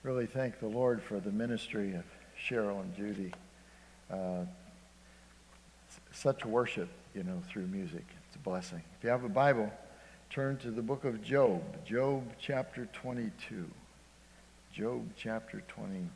really thank the Lord for the ministry of Cheryl and Judy. Such worship, through music. It's a blessing. If you have a Bible, turn to the book of Job, Job chapter 22. Job chapter 22.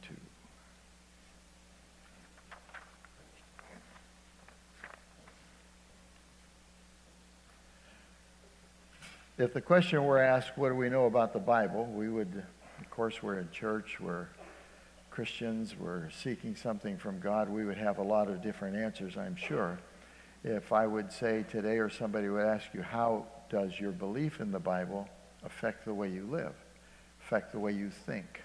If the question were asked, what do we know about the Bible, we would, of course, we're in church, we're Christians, we're seeking something from God, we would have a lot of different answers, I'm sure. If I would say today, or somebody would ask you, how does your belief in the Bible affect the way you live, affect the way you think,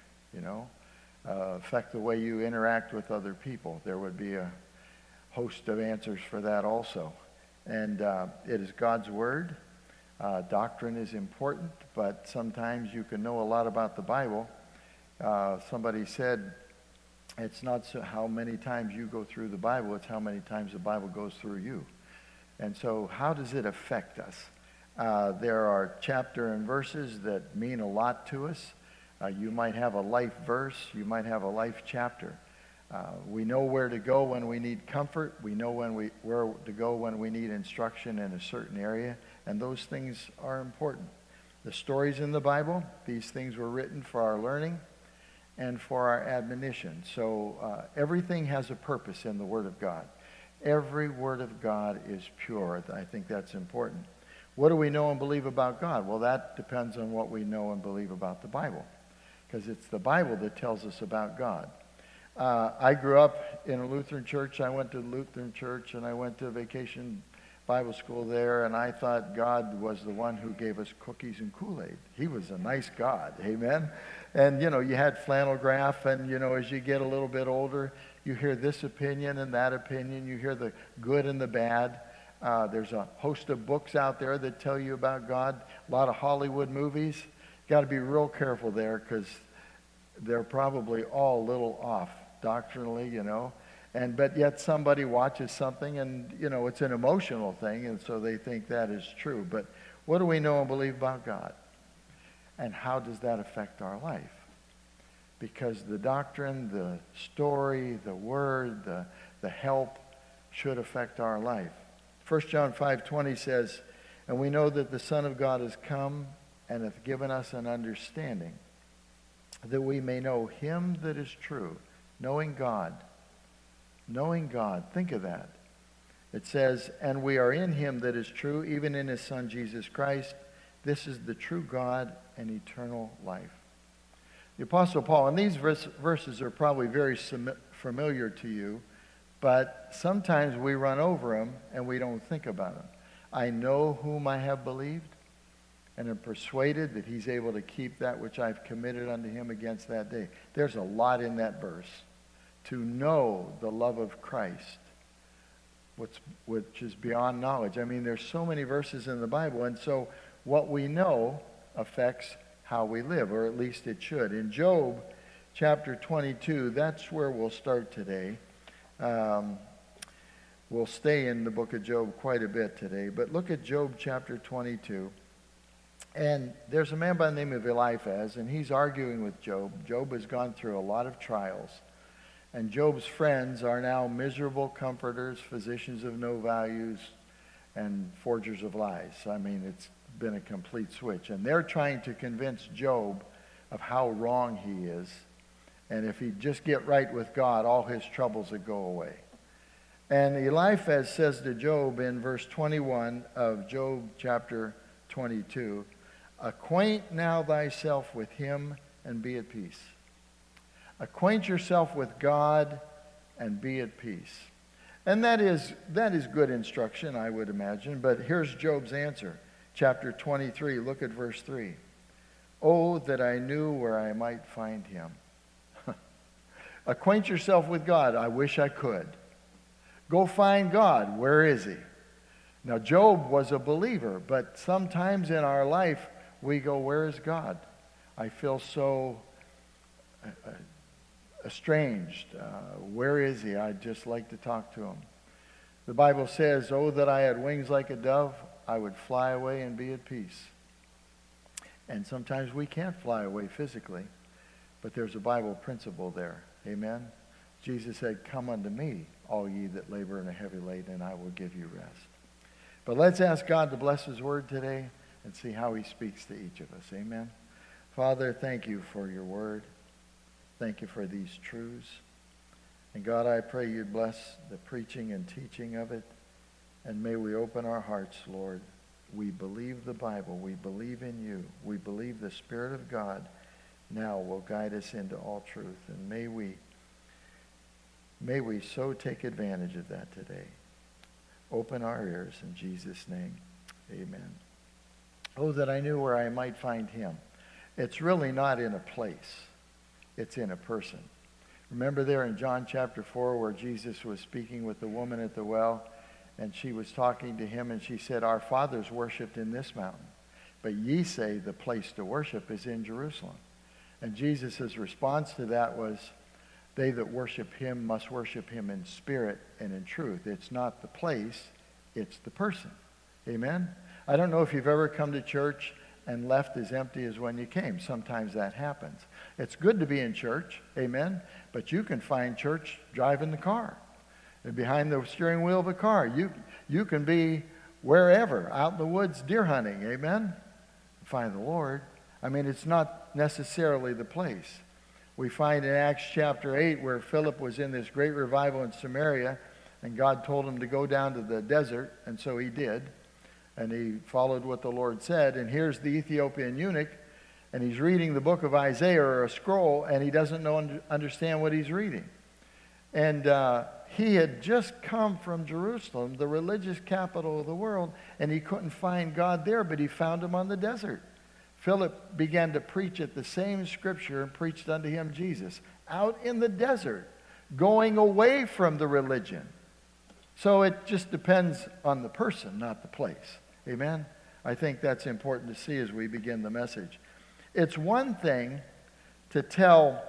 affect the way you interact with other people? There would be a host of answers for that also. And it is God's Word. Doctrine is important, but sometimes you can know a lot about the Bible. Somebody said, it's not how many times you go through the Bible, it's how many times the Bible goes through you. And so how does it affect us? There are chapter and verses that mean a lot to us. You might have a life verse, you might have a life chapter. We know where to go when we need comfort. We know where to go when we need instruction in a certain area. And those things are important. The stories in the Bible, these things were written for our learning and for our admonition. So everything has a purpose in the Word of God. Every Word of God is pure. I think that's important. What do we know and believe about God? Well, that depends on what we know and believe about the Bible, because it's the Bible that tells us about God. I grew up in a Lutheran church. I went to Lutheran church, and I went to vacation Bible school there, and I thought God was the one who gave us cookies and Kool-Aid. He was a nice God, amen? And, you had flannel graph, and, as you get a little bit older, you hear this opinion and that opinion. You hear the good and the bad. There's a host of books out there that tell you about God. A lot of Hollywood movies. Got to be real careful there, because they're probably all a little off doctrinally, but yet somebody watches something and, it's an emotional thing, and so they think that is true. But what do we know and believe about God? And how does that affect our life? Because the doctrine, the story, the word, the help should affect our life. 1 John 5:20 says, "And we know that the Son of God has come and hath given us an understanding, that we may know him that is true," knowing God. Knowing God. Think of that. It says, "And we are in him that is true, even in his Son Jesus Christ. This is the true God and eternal life." The Apostle Paul, and these verses are probably very familiar to you, but sometimes we run over them and we don't think about them. "I know whom I have believed, and am persuaded that he's able to keep that which I've committed unto him against that day." There's a lot in that verse. To know the love of Christ, which is beyond knowledge. I mean, there's so many verses in the Bible, and so what we know affects how we live, or at least it should. In Job chapter 22, that's where we'll start today. We'll stay in the book of Job quite a bit today, but look at Job chapter 22. And there's a man by the name of Eliphaz, and he's arguing with Job. Job has gone through a lot of trials. And Job's friends are now miserable comforters, physicians of no values, and forgers of lies. I mean, it's been a complete switch. And they're trying to convince Job of how wrong he is. And if he'd just get right with God, all his troubles would go away. And Eliphaz says to Job in verse 21 of Job chapter 22, "Acquaint now thyself with him and be at peace." Acquaint yourself with God and be at peace. And that is good instruction, I would imagine. But here's Job's answer. Chapter 23, look at verse 3. "Oh, that I knew where I might find him." Acquaint yourself with God. I wish I could. Go find God. Where is he? Now, Job was a believer, but sometimes in our life we go, where is God? I feel so estranged. Where is he? I'd just like to talk to him. The Bible says, "Oh, that I had wings like a dove, I would fly away and be at peace." And sometimes we can't fly away physically. But there's a Bible principle there. Amen? Jesus said, "Come unto me, all ye that labor and are heavy laden, and I will give you rest." But let's ask God to bless his word today and see how he speaks to each of us. Amen? Father, thank you for your word. Thank you for these truths. And God, I pray you'd bless the preaching and teaching of it. And may we open our hearts, Lord. We believe the Bible. We believe in you. We believe the Spirit of God now will guide us into all truth. And may we so take advantage of that today. Open our ears in Jesus' name. Amen. Oh, that I knew where I might find him. It's really not in a place. It's in a person. Remember there in John chapter 4 where Jesus was speaking with the woman at the well, and she was talking to him, and she said, "Our fathers worshipped in this mountain, but ye say the place to worship is in Jerusalem." And Jesus' response to that was, "They that worship him must worship him in spirit and in truth." It's not the place, it's the person. Amen? I don't know if you've ever come to church and left as empty as when you came. Sometimes that happens. It's good to be in church, amen? But you can find church driving the car, and behind the steering wheel of a car. You can be wherever, out in the woods deer hunting, amen? Find the Lord. I mean, it's not necessarily the place. We find in Acts chapter 8 where Philip was in this great revival in Samaria, and God told him to go down to the desert, and so he did. And he followed what the Lord said. And here's the Ethiopian eunuch, and he's reading the book of Isaiah or a scroll, and he doesn't understand what he's reading. And he had just come from Jerusalem, the religious capital of the world, and he couldn't find God there, but he found him on the desert. Philip began to preach at the same scripture and preached unto him Jesus out in the desert, going away from the religion. So it just depends on the person, not the place. Amen? I think that's important to see as we begin the message. It's one thing to tell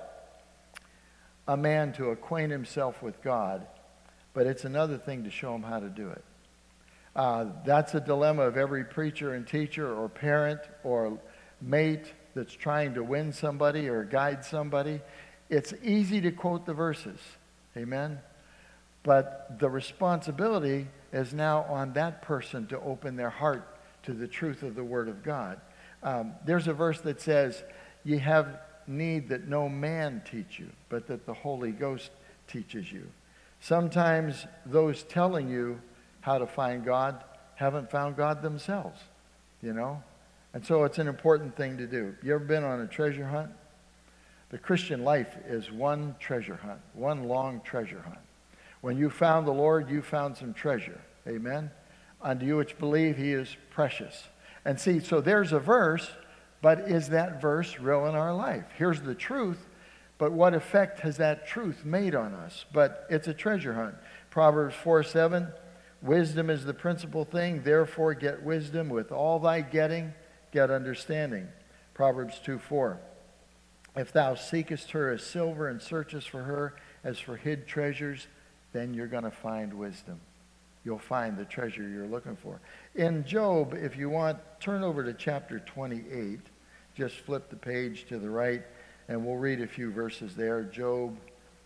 a man to acquaint himself with God, but it's another thing to show him how to do it. That's a dilemma of every preacher and teacher or parent or mate that's trying to win somebody or guide somebody. It's easy to quote the verses. Amen? But the responsibility is now on that person to open their heart to the truth of the Word of God. There's a verse that says, "Ye have need that no man teach you, but that the Holy Ghost teaches you." Sometimes those telling you how to find God haven't found God themselves, you know? And so it's an important thing to do. You ever been on a treasure hunt? The Christian life is one treasure hunt, one long treasure hunt. When you found the Lord, you found some treasure. Amen? Unto you which believe, he is precious. And see, so there's a verse, but is that verse real in our life? Here's the truth, but what effect has that truth made on us? But it's a treasure hunt. Proverbs 4:7, "Wisdom is the principal thing, therefore get wisdom. With all thy getting, get understanding." Proverbs 2:4, "If thou seekest her as silver and searchest for her as for hid treasures, then you're going to find wisdom." You'll find the treasure you're looking for. In Job, if you want, turn over to chapter 28. Just flip the page to the right, and we'll read a few verses there. Job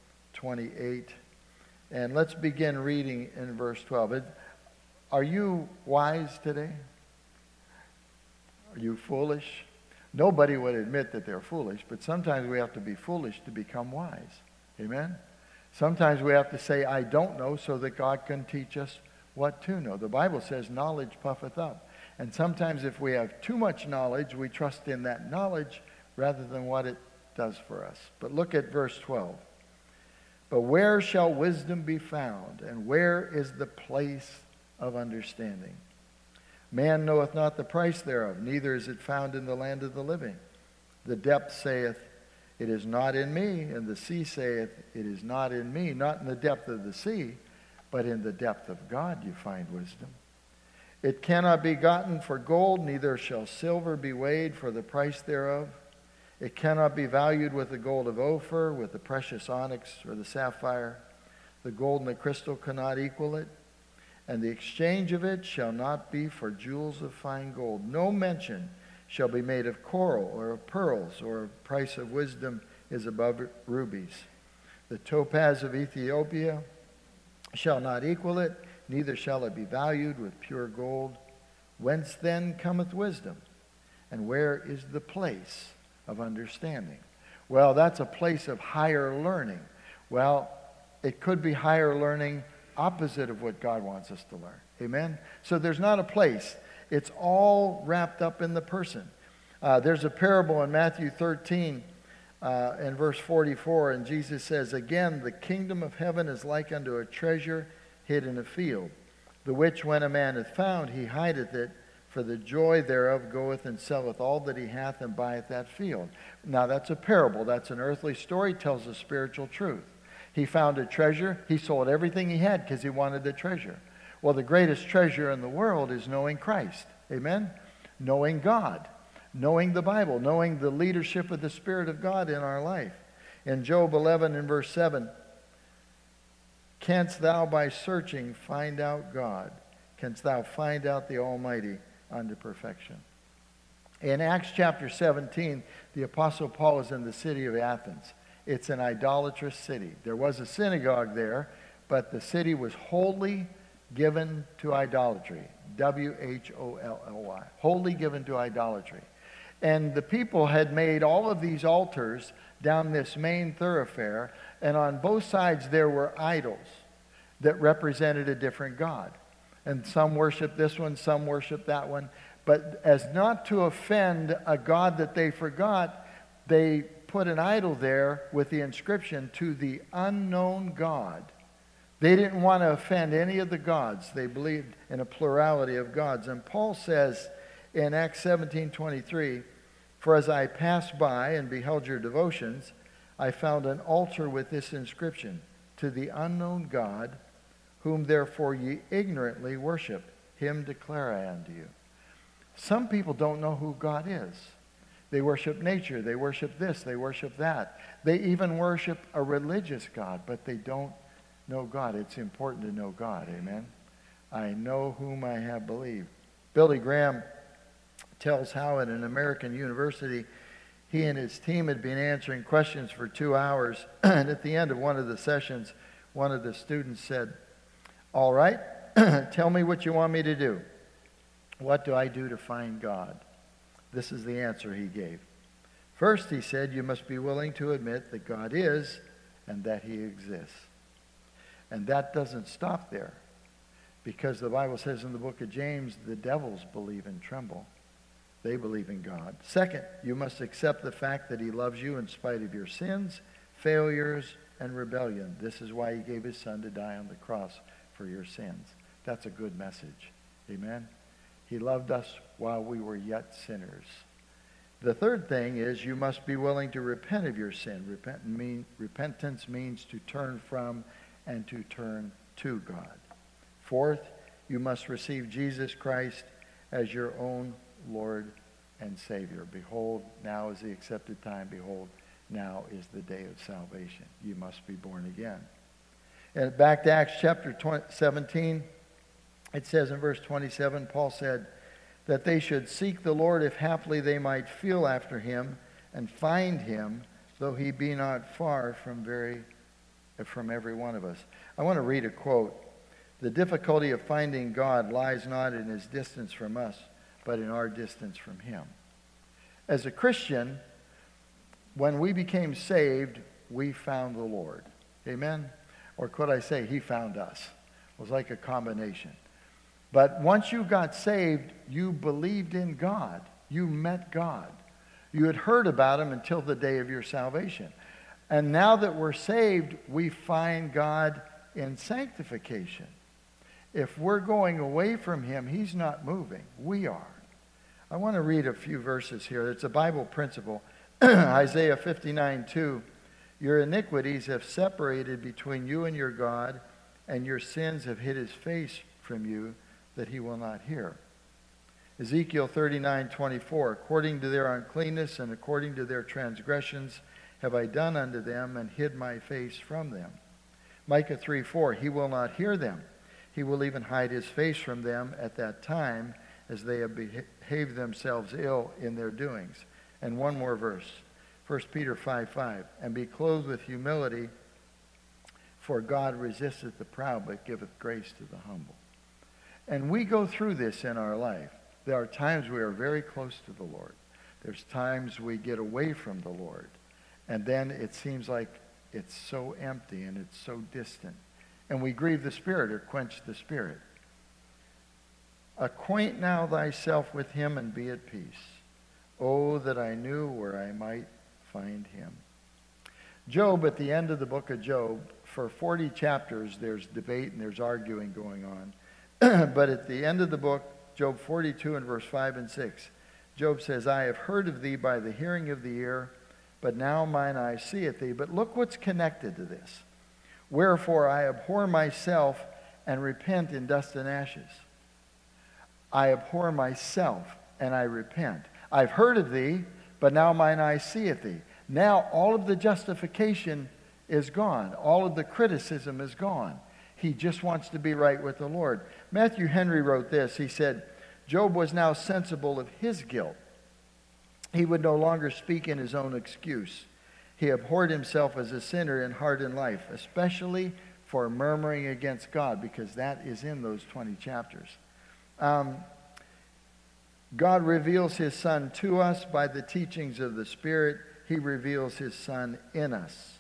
28. And let's begin reading in verse 12. Are you wise today? Are you foolish? Nobody would admit that they're foolish, but sometimes we have to be foolish to become wise. Amen? Sometimes we have to say, "I don't know," so that God can teach us what to know. The Bible says, "Knowledge puffeth up." And sometimes if we have too much knowledge, we trust in that knowledge rather than what it does for us. But look at verse 12. "But where shall wisdom be found? And where is the place of understanding? Man knoweth not the price thereof, neither is it found in the land of the living. The depth saith, It is not in me, and the sea saith, It is not in me." Not in the depth of the sea, but in the depth of God you find wisdom. "It cannot be gotten for gold, neither shall silver be weighed for the price thereof. It cannot be valued with the gold of Ophir, with the precious onyx or the sapphire. The gold and the crystal cannot equal it. And the exchange of it shall not be for jewels of fine gold. No mention shall be made of coral or of pearls or of price of wisdom is above rubies. The topaz of Ethiopia shall not equal it, neither shall it be valued with pure gold. Whence then cometh wisdom? And where is the place of understanding? Well, that's a place of higher learning. Well, it could be higher learning opposite of what God wants us to learn. Amen? So there's not a place. It's all wrapped up in the person. There's a parable in Matthew 13 and verse 44, and Jesus says, Again, the kingdom of heaven is like unto a treasure hid in a field, the which when a man hath found, he hideth it, for the joy thereof goeth and selleth all that he hath and buyeth that field. Now that's a parable. That's an earthly story, tells a spiritual truth. He found a treasure. He sold everything he had because he wanted the treasure. Well, the greatest treasure in the world is knowing Christ. Amen? Knowing God. Knowing the Bible. Knowing the leadership of the Spirit of God in our life. In Job 11 and verse 7, Canst thou by searching find out God? Canst thou find out the Almighty unto perfection? In Acts chapter 17, the Apostle Paul is in the city of Athens. It's an idolatrous city. There was a synagogue there, but the city was wholly given to idolatry. W-H-O-L-L-Y. Wholly given to idolatry. And the people had made all of these altars down this main thoroughfare, and on both sides there were idols that represented a different god. And some worshiped this one, some worshiped that one. But as not to offend a god that they forgot, they put an idol there with the inscription, To the unknown God. They didn't want to offend any of the gods. They believed in a plurality of gods. And Paul says in Acts 17:23, For as I passed by and beheld your devotions, I found an altar with this inscription, To the unknown God, whom therefore ye ignorantly worship, him declare I unto you. Some people don't know who God is. They worship nature, they worship this, they worship that. They even worship a religious God, but they don't know God. It's important to know God, amen? I know whom I have believed. Billy Graham tells how at an American university, he and his team had been answering questions for 2 hours, and at the end of one of the sessions, one of the students said, All right, tell me what you want me to do. What do I do to find God? This is the answer he gave. First, he said, you must be willing to admit that God is and that he exists. And that doesn't stop there, because the Bible says in the book of James, the devils believe and tremble. They believe in God. Second, you must accept the fact that he loves you in spite of your sins, failures, and rebellion. This is why he gave his son to die on the cross for your sins. That's a good message. Amen? He loved us while we were yet sinners. The third thing is you must be willing to repent of your sin. Repentance means to turn from and to turn to God. Fourth, you must receive Jesus Christ as your own Lord and Savior. Behold, now is the accepted time. Behold, now is the day of salvation. You must be born again. And back to Acts chapter 17, it says in verse 27, Paul said that they should seek the Lord if haply they might feel after him and find him, though he be not far from every one of us. I want to read a quote. The difficulty of finding God lies not in his distance from us, but in our distance from him. As a Christian, when we became saved, we found the Lord. Amen? Or could I say, he found us? It was like a combination. But once you got saved, you believed in God. You met God. You had heard about him until the day of your salvation. And now that we're saved, we find God in sanctification. If we're going away from him, he's not moving. We are. I want to read a few verses here. It's a Bible principle. Isaiah 59:2. Your iniquities have separated between you and your God, and your sins have hid his face from you, that he will not hear. Ezekiel 39:24. According to their uncleanness and according to their transgressions have I done unto them, and hid my face from them. Micah 3:4. He will not hear them. He will even hide his face from them at that time, as they have behaved themselves ill in their doings. And one more verse. 1 Peter 5:5, and be clothed with humility, for God resisteth the proud, but giveth grace to the humble. And we go through this in our life. There are times we are very close to the Lord. There's times we get away from the Lord. And then it seems like it's so empty and it's so distant. And we grieve the Spirit or quench the Spirit. Acquaint now thyself with him and be at peace. Oh, that I knew where I might find him. Job, at the end of the book of Job, for 40 chapters, there's debate and there's arguing going on. But at the end of the book, Job 42 and verse 5 and 6, Job says, I have heard of thee by the hearing of the ear, but now mine eye seeth thee. But look what's connected to this. Wherefore I abhor myself and repent in dust and ashes. I abhor myself and I repent. I've heard of thee, but now mine eye seeth thee. Now all of the justification is gone. All of the criticism is gone. He just wants to be right with the Lord. Matthew Henry wrote this. He said, Job was now sensible of his guilt. He would no longer speak in his own excuse. He abhorred himself as a sinner in heart and life, especially for murmuring against God, because that is in those 20 chapters. God reveals his Son to us by the teachings of the Spirit. He reveals his Son in us.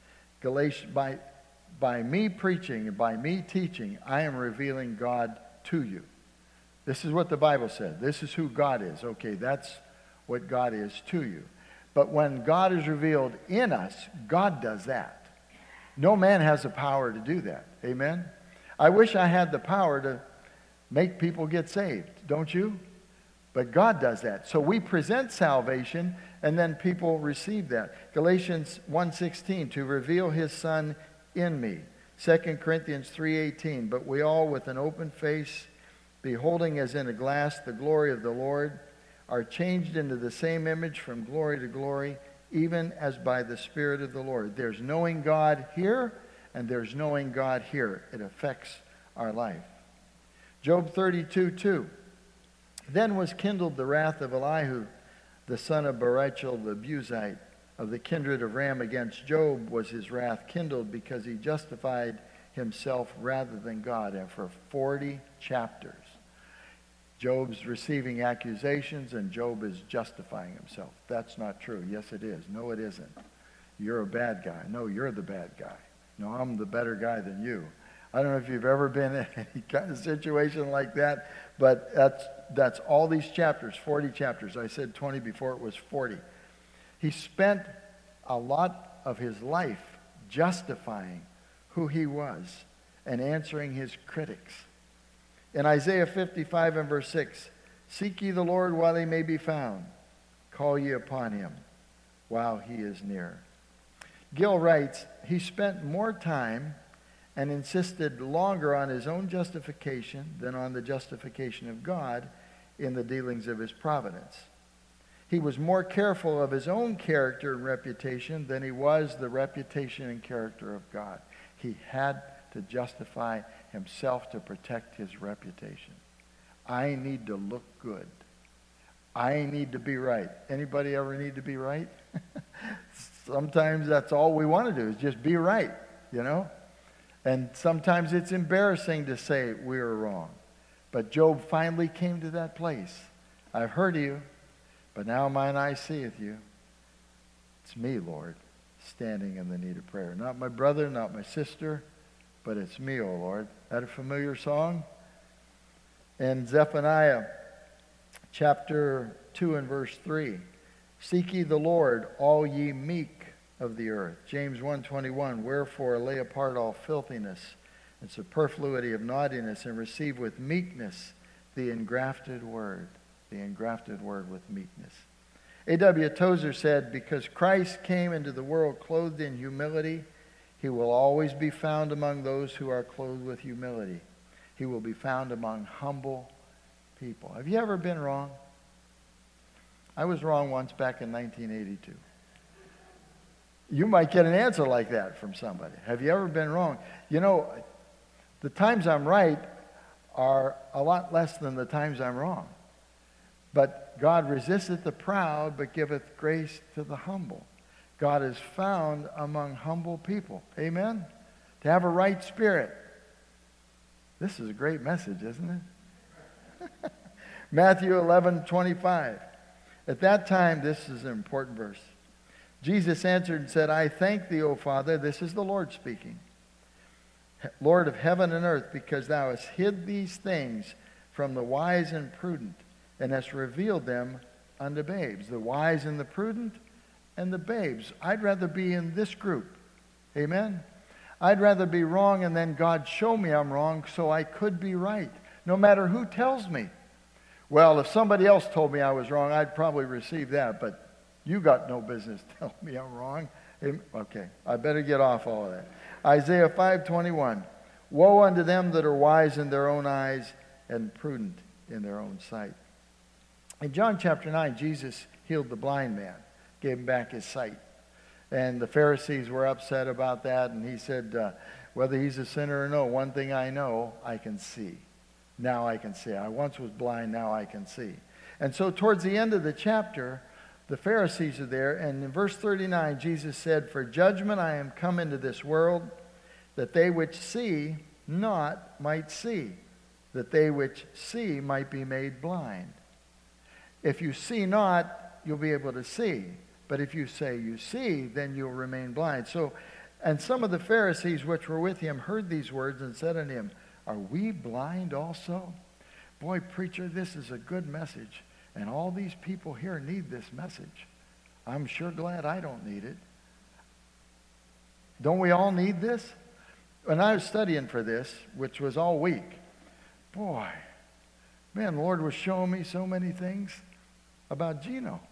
By me preaching and by me teaching, I am revealing God to you. This is what the Bible said. This is who God is. Okay, that's what God is to you. But when God is revealed in us, God does that. No man has the power to do that. Amen? I wish I had the power to make people get saved, don't you? But God does that. So we present salvation, and then people receive that. Galatians 1:16, to reveal his Son in me. 2 Corinthians 3:18, but we all with an open face, beholding as in a glass the glory of the Lord, are changed into the same image from glory to glory, even as by the Spirit of the Lord. There's knowing God here, and there's knowing God here. It affects our life. Job 32:2. Then was kindled the wrath of Elihu, the son of Barachel the Buzite, of the kindred of Ram. Against Job was his wrath kindled, because he justified himself rather than God. And for 40 chapters, Job's receiving accusations and Job is justifying himself. That's not true. Yes, it is. No, it isn't. You're a bad guy. No, you're the bad guy. No, I'm the better guy than you. I don't know if you've ever been in any kind of situation like that, but that's all these chapters, 40 chapters. I said 20 before, it was 40. He spent a lot of his life justifying who he was and answering his critics. In Isaiah 55 and verse 6, seek ye the Lord while he may be found. Call ye upon him while he is near. Gill writes, he spent more time and insisted longer on his own justification than on the justification of God in the dealings of his providence. He was more careful of his own character and reputation than he was the reputation and character of God. He had to justify himself to protect his reputation. I need to look good. I need to be right. Anybody ever need to be right? Sometimes that's all we want to do is just be right, you know? And sometimes it's embarrassing to say we were wrong. But Job finally came to that place. I've heard of you, but now mine eye seeth you. It's me, Lord, standing in the need of prayer. Not my brother, not my sister, but it's me, O Lord. That a familiar song? In Zephaniah chapter 2 and verse 3, seek ye the Lord, all ye meek of the earth. James 1:21, wherefore lay apart all filthiness and superfluity of naughtiness, and receive with meekness the engrafted word with meekness. A.W. Tozer said, because Christ came into the world clothed in humility, he will always be found among those who are clothed with humility. He will be found among humble people. Have you ever been wrong? I was wrong once back in 1982. You might get an answer like that from somebody. Have you ever been wrong? You know, the times I'm right are a lot less than the times I'm wrong. But God resisteth the proud, but giveth grace to the humble. God is found among humble people. Amen? To have a right spirit. This is a great message, isn't it? Matthew 11:25. At that time, this is an important verse. Jesus answered and said, I thank thee, O Father, this is the Lord speaking, Lord of heaven and earth, because thou hast hid these things from the wise and prudent, and hast revealed them unto babes. The wise and the prudent and the babes. I'd rather be in this group. Amen? I'd rather be wrong and then God show me I'm wrong so I could be right, no matter who tells me. Well, if somebody else told me I was wrong, I'd probably receive that, but you got no business telling me I'm wrong. Okay, I better get off all of that. Isaiah 5:21. Woe unto them that are wise in their own eyes and prudent in their own sight. In John chapter 9, Jesus healed the blind man, gave him back his sight. And the Pharisees were upset about that, and he said, whether he's a sinner or no, one thing I know, I can see. Now I can see. I once was blind, now I can see. And so towards the end of the chapter, the Pharisees are there, and in verse 39, Jesus said, For judgment I am come into this world, that they which see not might see, that they which see might be made blind. If you see not, you'll be able to see. But if you say you see, then you'll remain blind. So, and some of the Pharisees which were with him heard these words and said unto him, Are we blind also? Boy, preacher, this is a good message. And all these people here need this message. I'm sure glad I don't need it. Don't we all need this? When I was studying for this, which was all week, boy, man, the Lord was showing me so many things about Gino.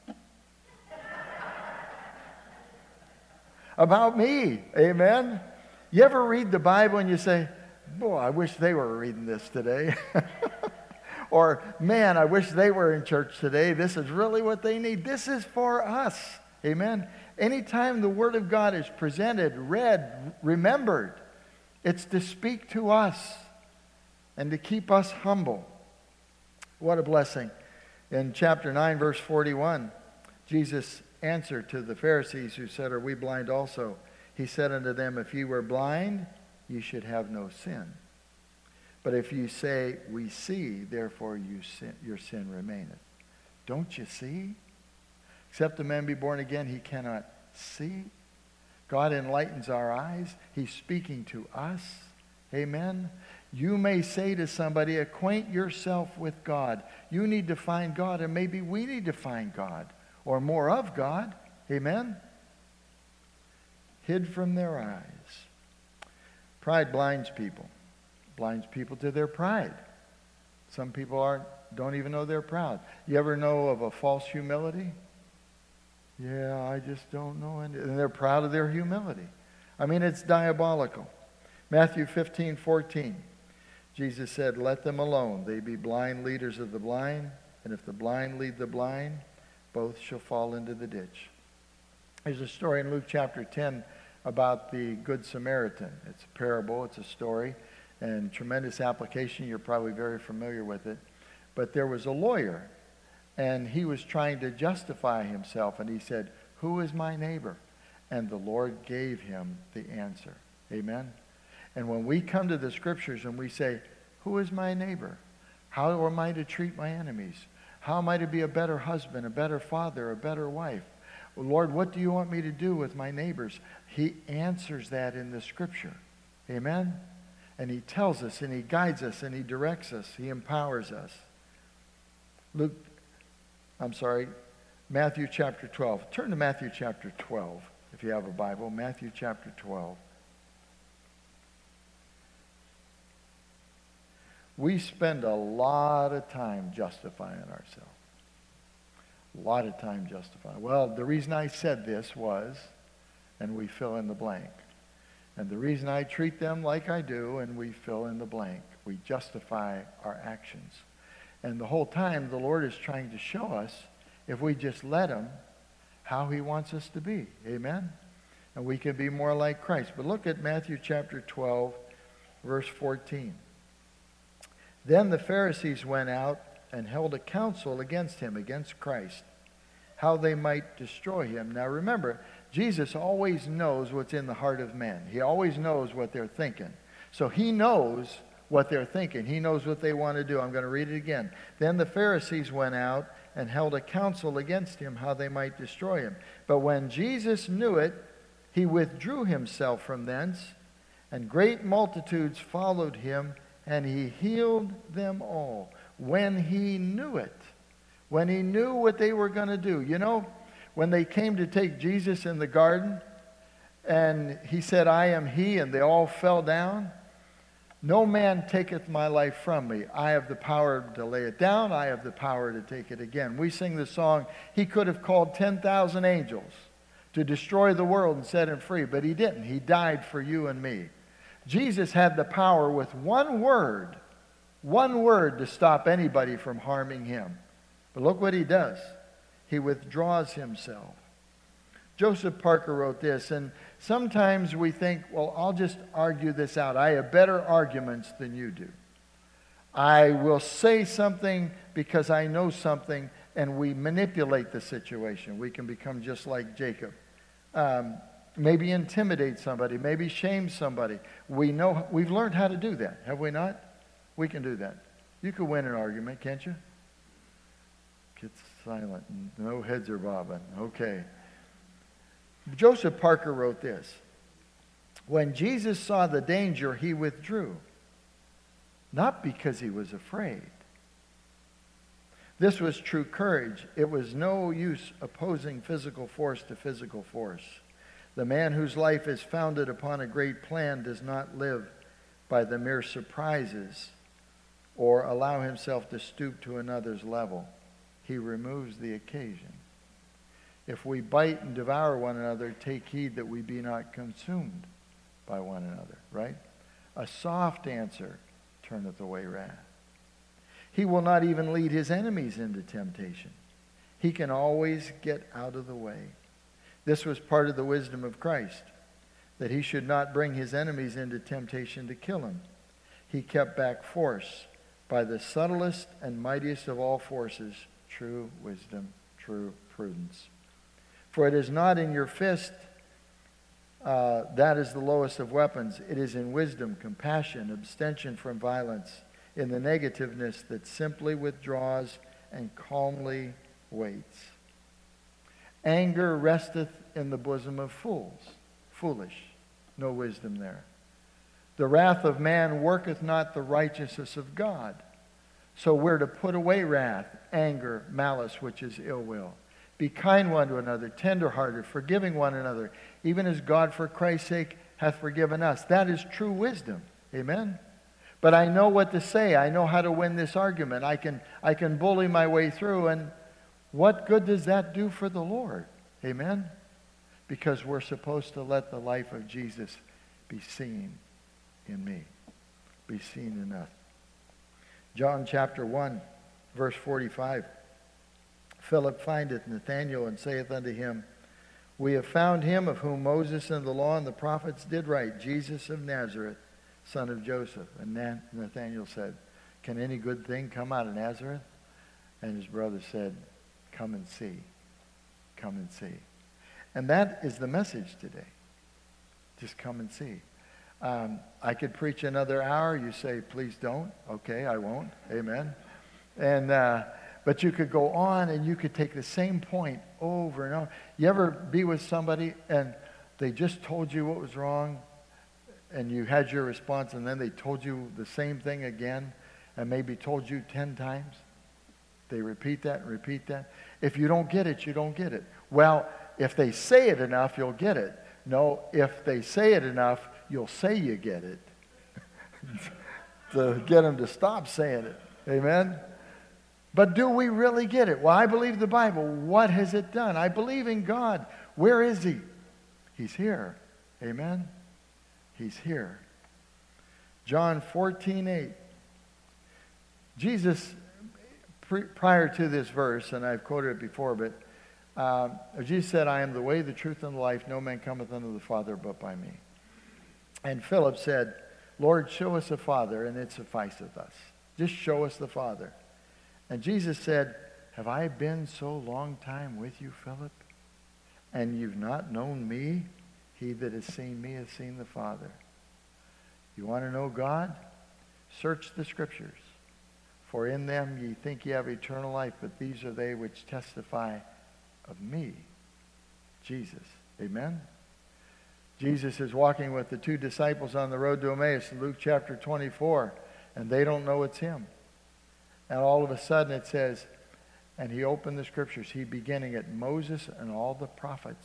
About me. Amen? You ever read the Bible and you say, boy, I wish they were reading this today. Or, man, I wish they were in church today. This is really what they need. This is for us. Amen? Anytime the Word of God is presented, read, remembered, it's to speak to us and to keep us humble. What a blessing. In chapter 9, verse 41, Jesus answered to the Pharisees who said, Are we blind also? He said unto them, If ye were blind, ye should have no sin. But if you say, We see, therefore your sin remaineth. Don't you see? Except a man be born again, he cannot see. God enlightens our eyes. He's speaking to us. Amen? You may say to somebody, acquaint yourself with God. You need to find God, and maybe we need to find God, or more of God. Amen? Hid from their eyes. Pride blinds people. Blinds people to their pride. Some people don't even know they're proud. You ever know of a false humility? Yeah, I just don't know. And they're proud of their humility. I mean, it's diabolical. Matthew 15:14. Jesus said, Let them alone. They be blind leaders of the blind. And if the blind lead the blind, both shall fall into the ditch. There's a story in Luke chapter 10 about the Good Samaritan. It's a parable. It's a story. And tremendous application. You're probably very familiar with it. But there was a lawyer, and he was trying to justify himself, and he said, Who is my neighbor? And the Lord gave him the answer. Amen? And when we come to the Scriptures and we say, Who is my neighbor? How am I to treat my enemies? How am I to be a better husband, a better father, a better wife? Lord, what do you want me to do with my neighbors? He answers that in the Scripture. Amen? And he tells us, and he guides us, and he directs us. He empowers us. Matthew chapter 12. Turn to Matthew chapter 12, if you have a Bible. Matthew chapter 12. We spend a lot of time justifying ourselves. A lot of time justifying. Well, the reason I said this was, and we fill in the blank. And the reason I treat them like I do, and we fill in the blank. We justify our actions. And the whole time, the Lord is trying to show us, if we just let him, how he wants us to be. Amen? And we can be more like Christ. But look at Matthew chapter 12, verse 14. Then the Pharisees went out and held a council against him, against Christ, how they might destroy him. Now remember, Jesus always knows what's in the heart of men. He always knows what they're thinking. So he knows what they're thinking. He knows what they want to do. I'm going to read it again. Then the Pharisees went out and held a council against him, how they might destroy him. But when Jesus knew it, he withdrew himself from thence, and great multitudes followed him, and he healed them all. When he knew it, when he knew what they were going to do. You know, when they came to take Jesus in the garden, and he said, I am he, and they all fell down. No man taketh my life from me. I have the power to lay it down. I have the power to take it again. We sing the song, he could have called 10,000 angels to destroy the world and set him free, but he didn't. He died for you and me. Jesus had the power with one word to stop anybody from harming him. But look what he does. He withdraws himself. Joseph Parker wrote this, and sometimes we think, well, I'll just argue this out. I have better arguments than you do. I will say something because I know something, and we manipulate the situation. We can become just like Jacob. Maybe intimidate somebody, maybe shame somebody. We've learned how to do that, have we not? We can do that. You can win an argument, can't you? It's silent. No heads are bobbing. Okay. Joseph Parker wrote this. When Jesus saw the danger, he withdrew. Not because he was afraid. This was true courage. It was no use opposing physical force to physical force. The man whose life is founded upon a great plan does not live by the mere surprises or allow himself to stoop to another's level. He removes the occasion. If we bite and devour one another, take heed that we be not consumed by one another, right? A soft answer turneth away wrath. He will not even lead his enemies into temptation. He can always get out of the way. This was part of the wisdom of Christ, that he should not bring his enemies into temptation to kill him. He kept back force by the subtlest and mightiest of all forces, true wisdom, true prudence. For it is not in your fist that is the lowest of weapons. It is in wisdom, compassion, abstention from violence, in the negativeness that simply withdraws and calmly waits. Anger resteth in the bosom of fools. Foolish. No wisdom there. The wrath of man worketh not the righteousness of God. So we're to put away wrath, anger, malice, which is ill will. Be kind one to another, tenderhearted, forgiving one another, even as God for Christ's sake hath forgiven us. That is true wisdom. Amen? But I know what to say. I know how to win this argument. I can bully my way through. And what good does that do for the Lord? Amen? Because we're supposed to let the life of Jesus be seen in me. Be seen in us. John chapter 1, verse 45. Philip findeth Nathanael and saith unto him, We have found him of whom Moses and the law and the prophets did write, Jesus of Nazareth, son of Joseph. And Nathanael said, Can any good thing come out of Nazareth? And his brother said, Come and see. Come and see. And that is the message today. Just come and see. I could preach another hour. You say, please don't. Okay, I won't. Amen. And but you could go on and you could take the same point over and over. You ever be with somebody and they just told you what was wrong and you had your response and then they told you the same thing again and maybe told you 10 times? They repeat that and repeat that. If you don't get it, you don't get it. Well, if they say it enough, you'll get it. No, if they say it enough, you'll say you get it. To get them to stop saying it. Amen? But do we really get it? Well, I believe the Bible. What has it done? I believe in God. Where is he? He's here. Amen? He's here. John 14:8. Jesus, prior to this verse, and I've quoted it before, but Jesus said, I am the way, the truth, and the life. No man cometh unto the Father but by me. And Philip said, Lord, show us the Father, and it sufficeth us. Just show us the Father. And Jesus said, have I been so long time with you, Philip? and you've not known me, he that has seen me has seen the Father. You want to know God? Search the Scriptures. For in them ye think ye have eternal life, but these are they which testify of me, Jesus. Amen? Jesus is walking with the two disciples on the road to Emmaus in Luke chapter 24, and they don't know it's him. And all of a sudden it says, and he opened the Scriptures. He, beginning at Moses and all the prophets,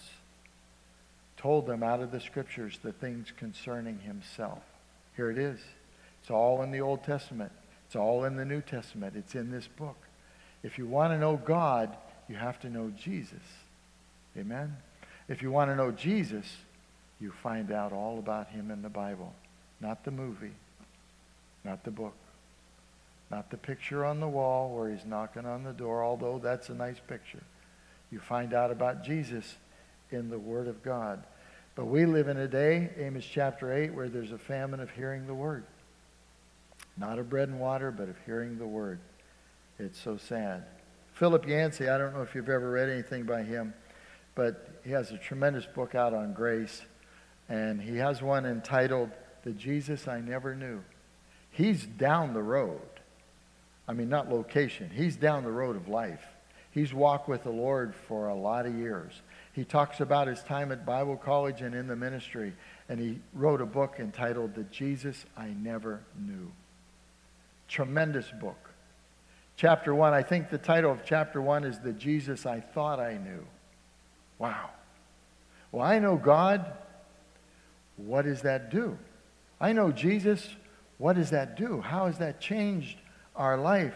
told them out of the Scriptures the things concerning himself. Here it is. It's all in the Old Testament. It's all in the New Testament. It's in this book. If you want to know God, you have to know Jesus. Amen? If you want to know Jesus, you find out all about him in the Bible. Not the movie. Not the book. Not the picture on the wall where he's knocking on the door, although that's a nice picture. You find out about Jesus in the Word of God. But we live in a day, Amos chapter 8, where there's a famine of hearing the Word. Not of bread and water, but of hearing the Word. It's so sad. Philip Yancey, I don't know if you've ever read anything by him, but he has a tremendous book out on grace. And he has one entitled, The Jesus I Never Knew. He's down the road. I mean, not location. He's down the road of life. He's walked with the Lord for a lot of years. He talks about his time at Bible college and in the ministry. And he wrote a book entitled, The Jesus I Never Knew. Tremendous book. Chapter 1, I think the title of chapter 1 is The Jesus I Thought I Knew. Wow. Well, I know God. What does that do? I know Jesus. What does that do? How has that changed our life?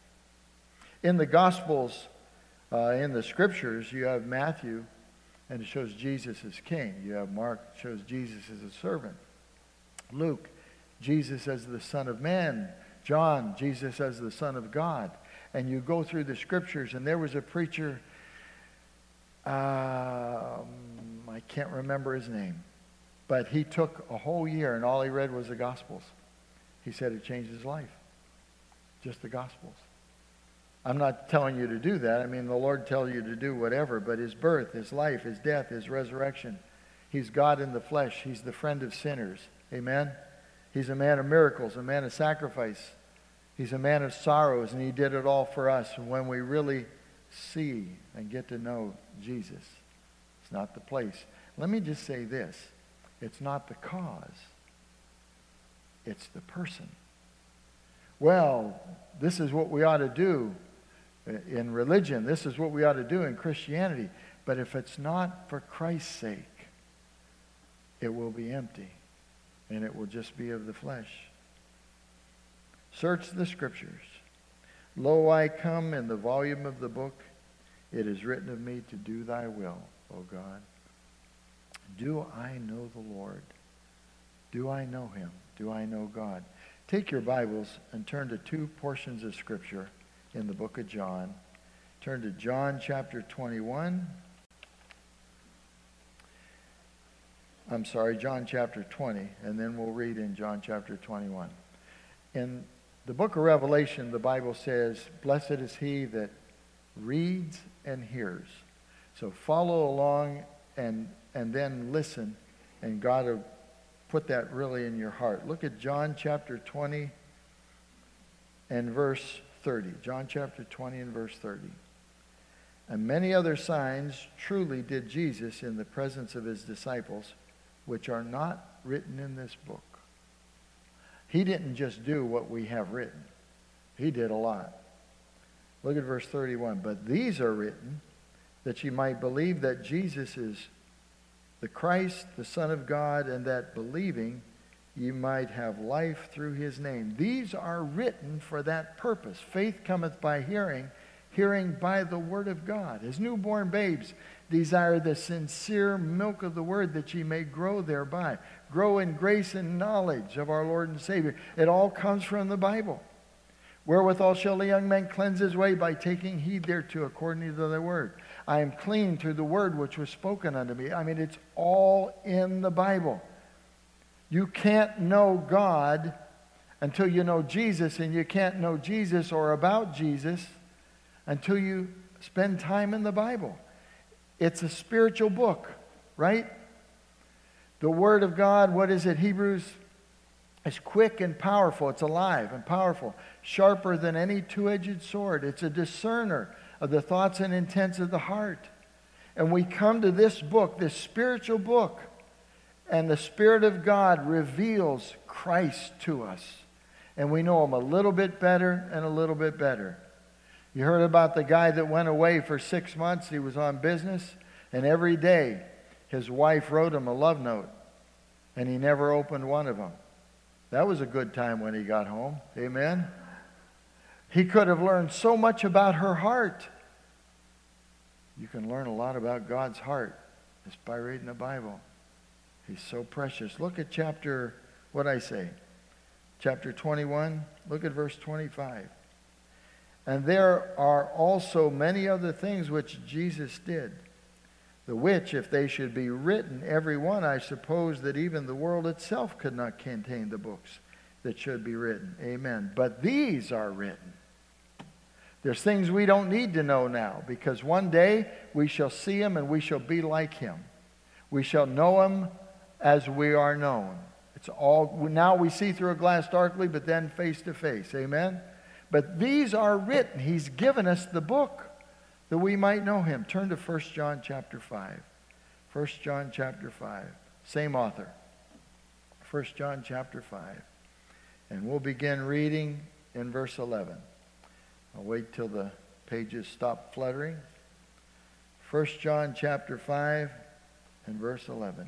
In the Gospels, in the Scriptures, you have Matthew, and it shows Jesus as king. You have Mark, it shows Jesus as a servant. Luke, Jesus as the Son of Man. John, Jesus as the Son of God. And you go through the Scriptures, and there was a preacher, I can't remember his name, but he took a whole year, and all he read was the Gospels. He said it changed his life. Just the Gospels. I'm not telling you to do that. I mean, the Lord tells you to do whatever, but his birth, his life, his death, his resurrection. He's God in the flesh. He's the friend of sinners. Amen? He's a man of miracles, a man of sacrifice. He's a man of sorrows, and he did it all for us. And when we really see and get to know Jesus, it's not the place. Let me just say this. It's not the cause. It's the person. Well, this is what we ought to do in religion. This is what we ought to do in Christianity. But if it's not for Christ's sake, it will be empty. And it will just be of the flesh. Search the Scriptures. Lo, I come in the volume of the book. It is written of me to do thy will, O God. Do I know the Lord? Do I know him? Do I know God? Take your Bibles and turn to two portions of Scripture in the book of John. Turn to John chapter 21. John chapter 20, and then we'll read in John chapter 21. In the book of Revelation, the Bible says, blessed is he that reads and hears. So follow along and then listen, and God will put that really in your heart. Look at John chapter 20 and verse 30. John chapter 20 and verse 30. And many other signs truly did Jesus in the presence of his disciples, which are not written in this book. He didn't just do what we have written. He did a lot. Look at verse 31. But these are written that ye might believe that Jesus is the Christ, the Son of God, and that believing ye might have life through his name. These are written for that purpose. Faith cometh by hearing, hearing by the word of God. As newborn babes desire the sincere milk of the word, that ye may grow thereby. Grow in grace and knowledge of our Lord and Savior. It all comes from the Bible. Wherewithal shall the young man cleanse his way? By taking heed thereto according to the word. I am clean through the word which was spoken unto me. I mean, it's all in the Bible. You can't know God until you know Jesus, and you can't know Jesus or about Jesus until you spend time in the Bible. It's a spiritual book, right? The Word of God, what is it? Hebrews is quick and powerful. It's alive and powerful, sharper than any two-edged sword. It's a discerner of the thoughts and intents of the heart. And we come to this book, this spiritual book, and the Spirit of God reveals Christ to us. And we know Him a little bit better and a little bit better. You heard about the guy that went away for 6 months. He was on business, and every day his wife wrote him a love note, and he never opened one of them. That was a good time when he got home. Amen? He could have learned so much about her heart. You can learn a lot about God's heart just by reading the Bible. He's so precious. Look at chapter 21. Look at verse 25. And there are also many other things which Jesus did, the which, if they should be written, every one, I suppose that even the world itself could not contain the books that should be written. Amen. But these are written. There's things we don't need to know now, because one day we shall see Him and we shall be like Him. We shall know Him as we are known. It's all, now we see through a glass darkly, but then face to face. Amen? But these are written. He's given us the book that we might know Him. Turn to 1 John chapter 5. 1 John chapter 5. Same author. 1 John chapter 5. And we'll begin reading in verse 11. I'll wait till the pages stop fluttering. 1 John chapter 5 and verse 11.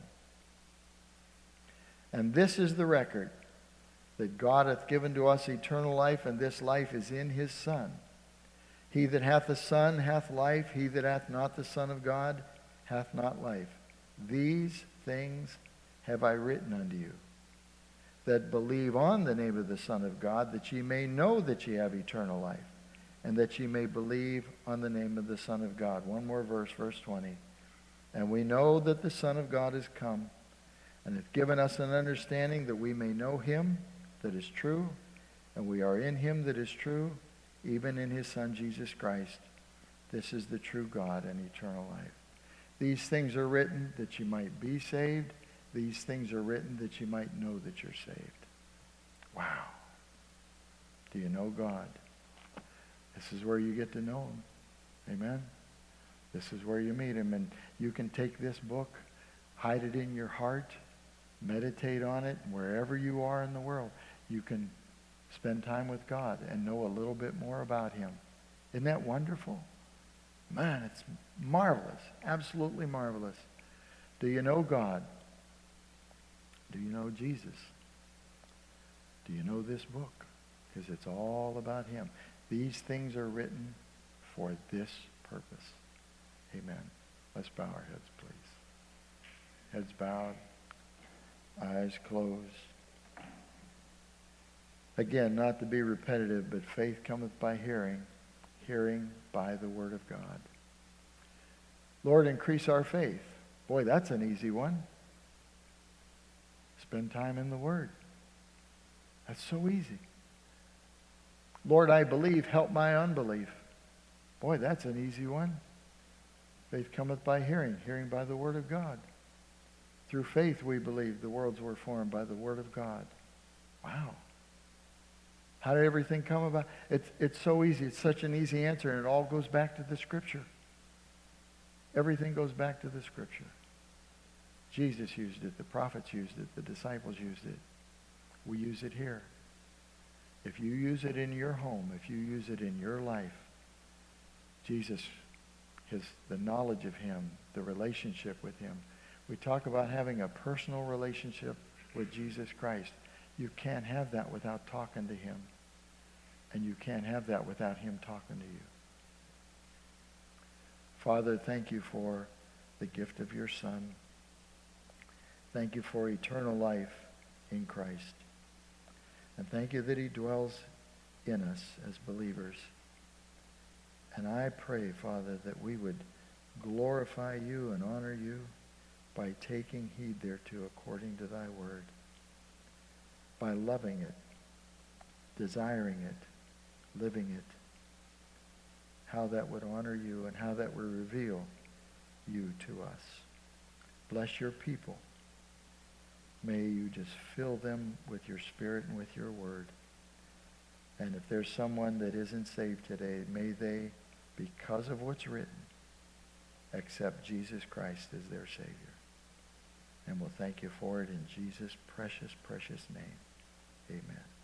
And this is the record, that God hath given to us eternal life, and this life is in His Son. He that hath the Son hath life. He that hath not the Son of God hath not life. These things have I written unto you, that believe on the name of the Son of God, that ye may know that ye have eternal life, and that ye may believe on the name of the Son of God. One more verse, verse 20. And we know that the Son of God is come, and hath given us an understanding that we may know Him that is true, and we are in Him that is true, even in His Son Jesus Christ. This is the true God and eternal life. These things are written that you might be saved. These things are written that you might know that you're saved. Wow. Do you know God? This is where you get to know Him. Amen? This is where you meet Him. And you can take this book, hide it in your heart, meditate on it. Wherever you are in the world, you can spend time with God and know a little bit more about Him. Isn't that wonderful? Man, it's marvelous. Absolutely marvelous. Do you know God? Do you know Jesus? Do you know this book? Because it's all about Him. These things are written for this purpose. Amen. Let's bow our heads, please. Heads bowed, eyes closed. Again, not to be repetitive, but faith cometh by hearing, hearing by the Word of God. Lord, increase our faith. Boy, that's an easy one. Spend time in the Word. That's so easy. Lord, I believe, help my unbelief. Boy, that's an easy one. Faith cometh by hearing, hearing by the Word of God. Through faith we believe the worlds were formed by the Word of God. Wow. How did everything come about? It's so easy. It's such an easy answer, and it all goes back to the Scripture. Everything goes back to the Scripture. Jesus used it. The prophets used it. The disciples used it. We use it here. If you use it in your home, if you use it in your life, Jesus, the knowledge of Him, the relationship with Him. We talk about having a personal relationship with Jesus Christ. You can't have that without talking to Him. And you can't have that without Him talking to you. Father, thank you for the gift of your Son. Thank you for eternal life in Christ. And thank you that He dwells in us as believers. And I pray, Father, that we would glorify you and honor you by taking heed thereto according to thy word, by loving it, desiring it, living it, how that would honor you and how that would reveal you to us. Bless your people. May you just fill them with your Spirit and with your word. And if there's someone that isn't saved today, may they, because of what's written, accept Jesus Christ as their Savior. And we'll thank you for it in Jesus' precious, precious name. Amen.